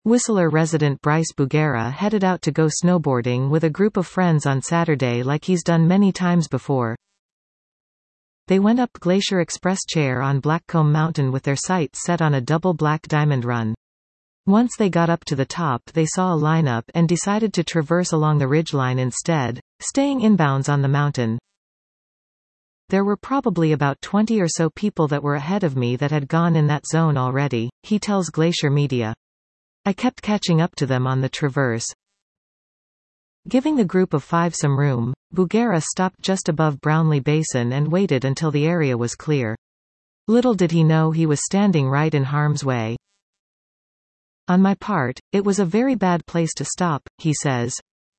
Whistler resident Bryce Bugera headed out to go snowboarding with a group of friends on Saturday like he's done many times before. They went up Glacier Express Chair on Blackcomb Mountain with their sights set on a double black diamond run. Once they got up to the top, they saw a lineup and decided to traverse along the ridgeline instead, staying inbounds on the mountain. There were probably about 20 or so people that were ahead of me that had gone in that zone already, he tells Glacier Media. I kept catching up to them on the traverse. Giving the group of 5 some room, Bugera stopped just above Brownlee Basin and waited until the area was clear. Little did he know he was standing right in harm's way. On my part, it was a very bad place to stop, he says.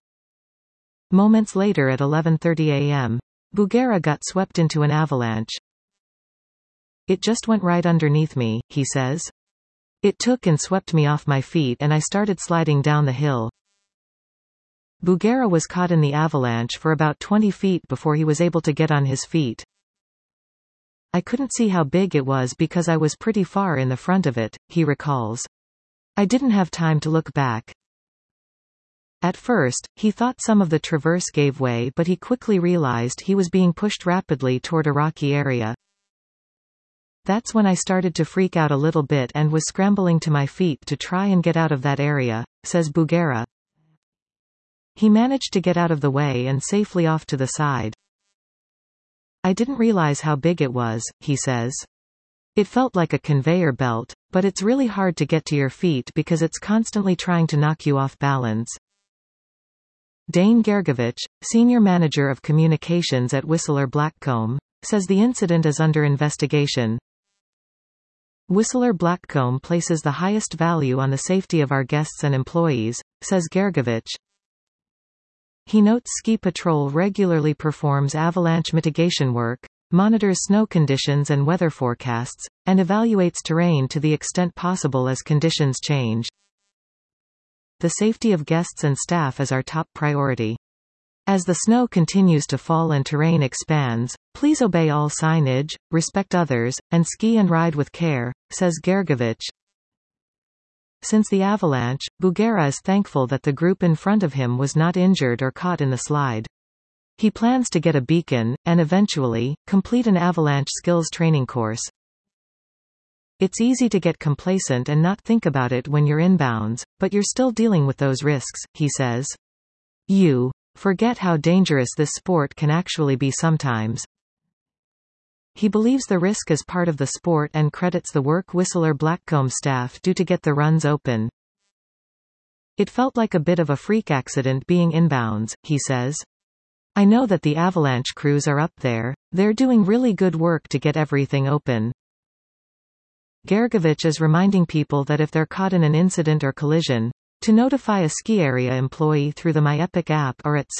Moments later at 11:30 a.m., Bugera got swept into an avalanche. It just went right underneath me, he says. It took and swept me off my feet and I started sliding down the hill. Bugera was caught in the avalanche for about 20 feet before he was able to get on his feet. I couldn't see how big it was because I was pretty far in the front of it, he recalls. I didn't have time to look back. At first, he thought some of the traverse gave way, but he quickly realized he was being pushed rapidly toward a rocky area. That's when I started to freak out a little bit and was scrambling to my feet to try and get out of that area, says Bugera. He managed to get out of the way and safely off to the side. I didn't realize how big it was, he says. It felt like a conveyor belt, but it's really hard to get to your feet because it's constantly trying to knock you off balance. Dane Gergovich, senior manager of communications at Whistler Blackcomb, says the incident is under investigation. Whistler Blackcomb places the highest value on the safety of our guests and employees, says Gergovich. He notes Ski Patrol regularly performs avalanche mitigation work, monitors snow conditions and weather forecasts, and evaluates terrain to the extent possible as conditions change. The safety of guests and staff is our top priority. As the snow continues to fall and terrain expands, please obey all signage, respect others, and ski and ride with care, says Gergovich. Since the avalanche, Bugera is thankful that the group in front of him was not injured or caught in the slide. He plans to get a beacon, and eventually, complete an avalanche skills training course. It's easy to get complacent and not think about it when you're inbounds, but you're still dealing with those risks, he says. You forget how dangerous this sport can actually be sometimes. He believes the risk is part of the sport and credits the work Whistler Blackcomb staff do to get the runs open. It felt like a bit of a freak accident being inbounds, he says. I know that the avalanche crews are up there, they're doing really good work to get everything open. Gergovich is reminding people that if they're caught in an incident or collision, to notify a ski area employee through the MyEpic app or at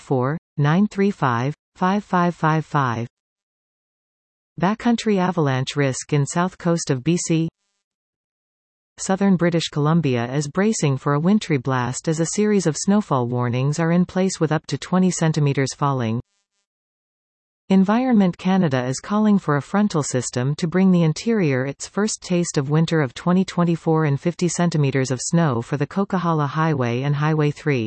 604-935-5555. Backcountry avalanche risk in south coast of BC. Southern British Columbia is bracing for a wintry blast as a series of snowfall warnings are in place with up to 20 centimeters falling. Environment Canada is calling for a frontal system to bring the interior its first taste of winter of 2024 and 50 centimeters of snow for the Coquihalla Highway and Highway 3.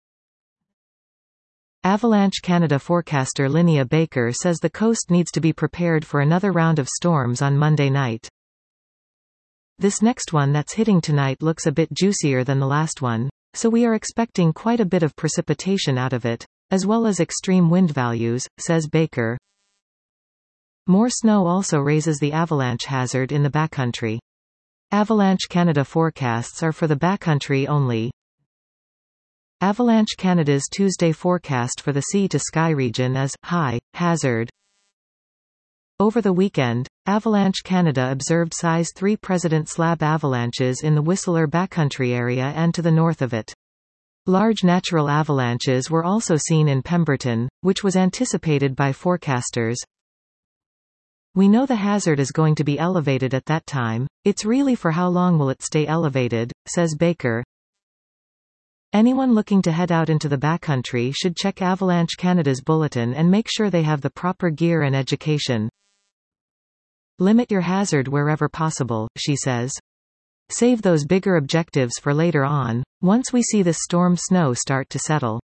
Avalanche Canada forecaster Linnea Baker says the coast needs to be prepared for another round of storms on Monday night. This next one that's hitting tonight looks a bit juicier than the last one, so we are expecting quite a bit of precipitation out of it, as well as extreme wind values, says Baker. More snow also raises the avalanche hazard in the backcountry. Avalanche Canada forecasts are for the backcountry only. Avalanche Canada's Tuesday forecast for the sea to sky region is high hazard. Over the weekend, Avalanche Canada observed size 3 President Slab avalanches in the Whistler backcountry area and to the north of it. Large natural avalanches were also seen in Pemberton, which was anticipated by forecasters. We know the hazard is going to be elevated at that time, it's really for how long will it stay elevated, says Baker. Anyone looking to head out into the backcountry should check Avalanche Canada's bulletin and make sure they have the proper gear and education. Limit your hazard wherever possible, she says. Save those bigger objectives for later on, once we see the storm snow start to settle.